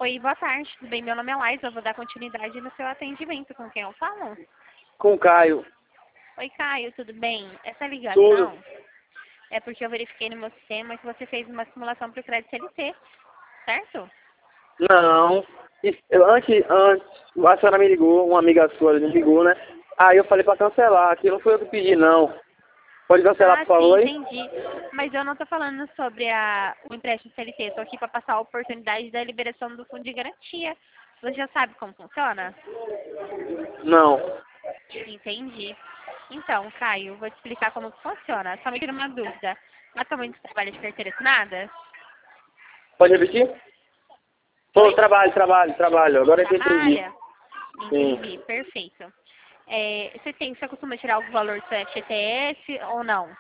Oi, boa tarde, tudo bem? Meu nome é Laís, eu vou dar continuidade no seu atendimento. Com quem eu falo? Com o Caio. Oi, Caio, tudo bem? Essa Tudo. ligação é porque eu verifiquei no meu sistema que você fez uma simulação para o crédito CLT, certo? Não. Antes, a senhora me ligou, uma amiga sua me ligou, né? Aí eu falei pra cancelar, aqui não foi eu que pedi, não. Pode cancelar, Ah, por favor, sim, aí? entendi. Mas eu não estou falando sobre o empréstimo CLT, estou aqui para passar a oportunidade da liberação do fundo de garantia. Você já sabe como funciona? Não. Entendi. Então, Caio, vou te explicar como que funciona. Só me tira uma dúvida. Atualmente você trabalha de carteira assinada? Pode repetir? Pô, Oi? trabalho. Agora que eu entendi. Trabalha? Sim. Entendi, perfeito. Você costuma tirar algum valor do seu FGTS ou não?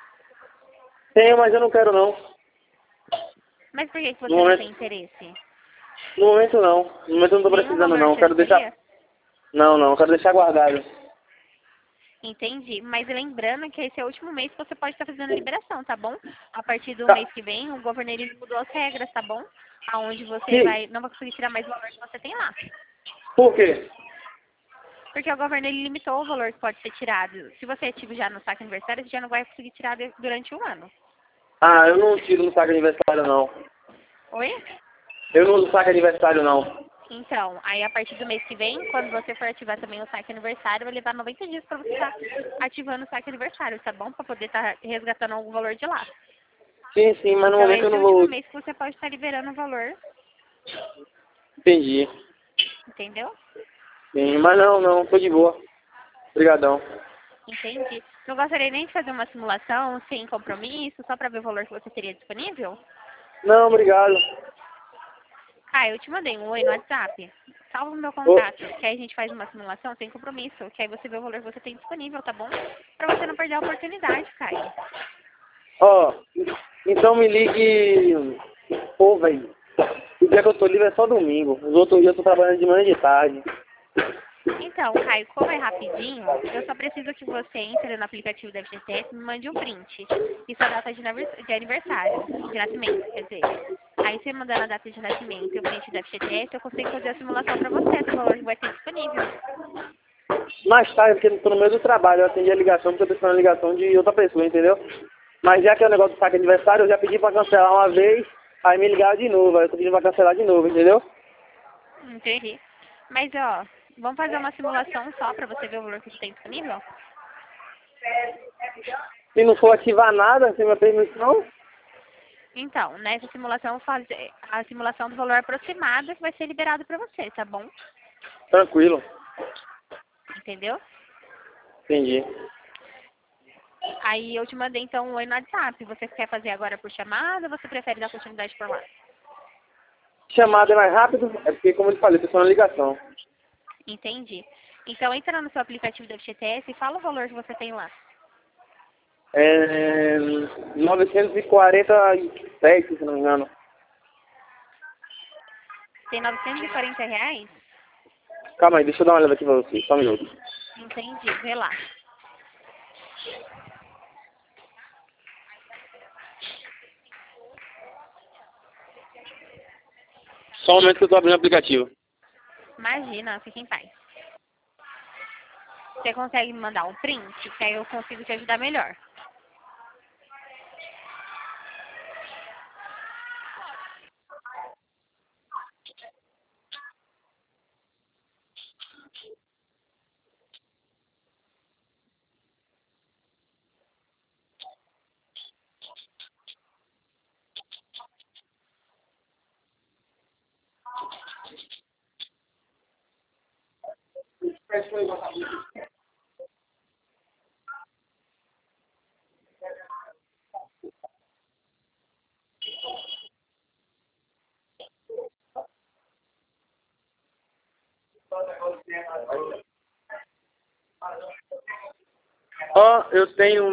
Tenho, mas eu não quero, não. Mas por que que No você não momento, tem interesse? no momento não. No momento eu não tô Nenhum precisando, valor não. te Quero deixar... ajudaria? Não. Quero deixar guardado. Entendi. Mas lembrando que esse é o último mês que você pode estar fazendo a liberação, tá bom? A partir do Tá. mês que vem, o governo ele mudou as regras, tá bom? Aonde você E não vai conseguir tirar mais o valor que você tem lá. por quê? Porque o governo ele limitou o valor que pode ser tirado. Se você é ativo já no saque aniversário, você já não vai conseguir tirar durante um ano. Ah, eu não tiro no saco aniversário, não. Oi? Eu não uso saco aniversário, não. Então, aí a partir do mês que vem, quando você for ativar também o saque aniversário, vai levar 90 dias para você estar ativando o saque aniversário, tá bom? Para poder estar resgatando algum valor de lá. Sim, mas no Então, momento eu esse é não o último vou... mês que você pode estar liberando o valor, Entendi. entendeu? Sim, mas não, tô de boa. Obrigadão. Entendi. Não gostaria nem de fazer uma simulação sem compromisso, só para ver o valor que você teria disponível? Não, obrigado. Ah, eu te mandei um oi no WhatsApp. Salva o meu Ô, contato, que aí a gente faz uma simulação sem compromisso, que aí você vê o valor que você tem disponível, tá bom? Pra você não perder a oportunidade, Caio. Ó, então me ligue... Pô, velho. O dia que eu tô livre é só domingo. Os outros dias eu tô trabalhando de manhã e de tarde. Então, Caio, como é rapidinho, eu só preciso que você entre no aplicativo da FGTS e me mande um print. Isso é a data de aniversário, de nascimento, quer dizer. Aí você mandando a data de nascimento e o print da FGTS, eu consigo fazer a simulação pra você, do valor que vai ter disponível. Mais tarde, porque eu tô no meio do trabalho, eu atendi a ligação, porque eu tô esperando a ligação de outra pessoa, entendeu? Mas já que é o negócio do saque aniversário, eu já pedi pra cancelar uma vez, aí me ligaram de novo, aí eu tô pedindo pra cancelar de novo, entendeu? Entendi. Mas, ó, vamos fazer uma simulação só pra você ver o valor que você tem disponível? Se não for ativar nada, sem minha permissão, Então, nessa simulação, fazer a simulação do valor aproximado que vai ser liberado pra você, tá bom? tranquilo. Entendeu? Entendi. Aí eu te mandei então um oi no WhatsApp. Você quer fazer agora por chamada ou você prefere dar continuidade por lá? Chamada é mais rápido, é porque, como eu te falei, eu tô esperando a ligação. Entendi. Então entra no seu aplicativo da FGTS e fala o valor que você tem lá. É 947, se não me engano. Tem R$ 940? Calma aí, deixa eu dar uma olhada aqui pra você, só um minuto. Entendi. Vê lá. Só um momento que eu tô abrindo o aplicativo. Imagina, fica em paz. Você consegue me mandar um print? Que aí eu consigo te ajudar melhor. Ó, eu tenho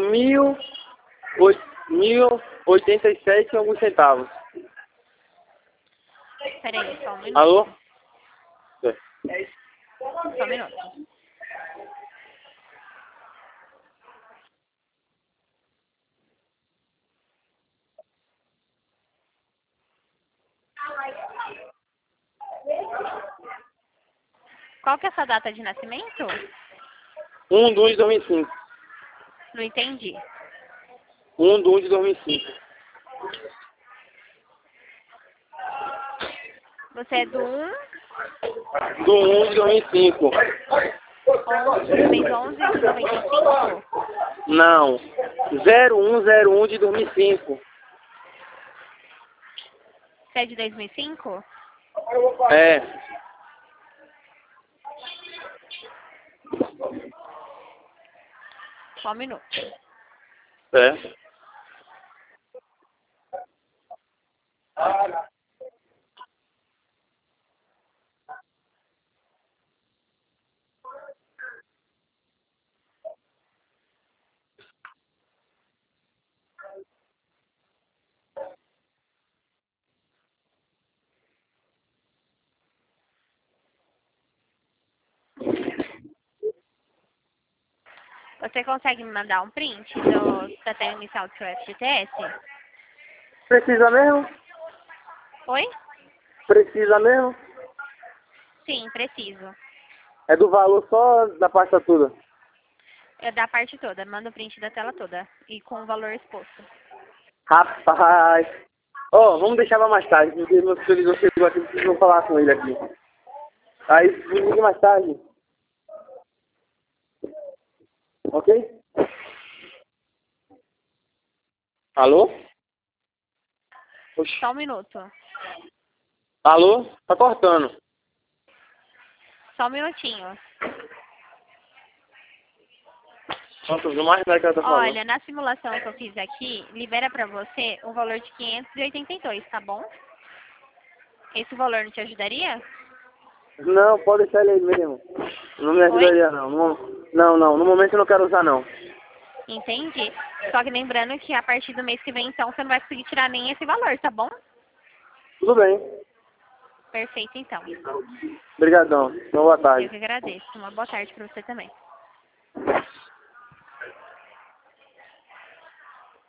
1.087 e alguns centavos. Peraí, só um Alô? minuto. Só um minuto. Qual que é a sua data de nascimento? 1/2/2005. Não entendi. 1/2/2005. Você é do 1, Do 1/2/2005. 11, do mês 11 de 95? Não. 01/01/2005. Você é de 2005? É. Só um minuto. É. Você consegue me mandar um print da tela inicial do seu FGTS? Precisa mesmo? Oi? Precisa mesmo? Sim, preciso. É do valor só da pasta toda. É da parte toda. Manda o print da tela toda. E com o valor exposto. Rapaz. Ó, vamos deixar pra mais tarde, porque meu supervisor chegou aqui, preciso falar com ele aqui. Aí, me liga mais tarde. Ok? Alô? Oxi. Só um minuto. Alô? Tá cortando. Só um minutinho. Nossa, viu mais nada que ela tá falando. Olha, na simulação que eu fiz aqui, libera pra você um valor de 582, tá bom? Esse valor não te ajudaria? Não, pode deixar ele aí mesmo. Não me ajudaria não. Não, no momento eu não quero usar não. Entendi. Só que lembrando que a partir do mês que vem, então, você não vai conseguir tirar nem esse valor, tá bom? Tudo bem. Perfeito, então. Obrigadão. Uma boa Eu tarde. que agradeço. Uma boa tarde pra você também.